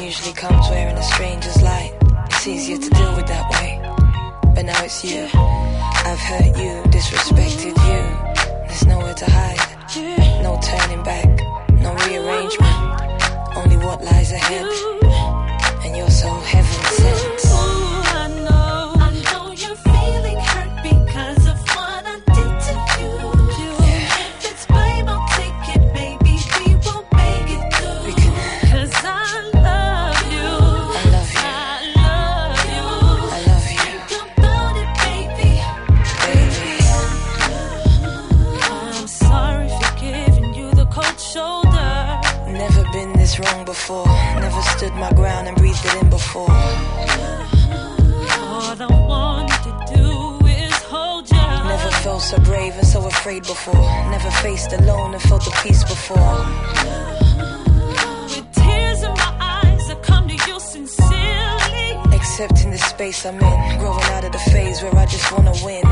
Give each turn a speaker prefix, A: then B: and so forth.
A: usually comes wearing a stranger's light. It's easier to deal with that way, but now it's you. I've hurt you, disrespected you. There's nowhere to hide, no turning back, no rearrangement, only what lies ahead. And you're so heaven sent. Wrong before, never stood my ground and breathed it in before. All I wanted to do is hold you. Never felt so brave and so afraid before. Never faced alone and felt the peace before. With tears in my eyes, I come to you sincerely. Accepting the space I'm in, growing out of the phase where I just wanna win.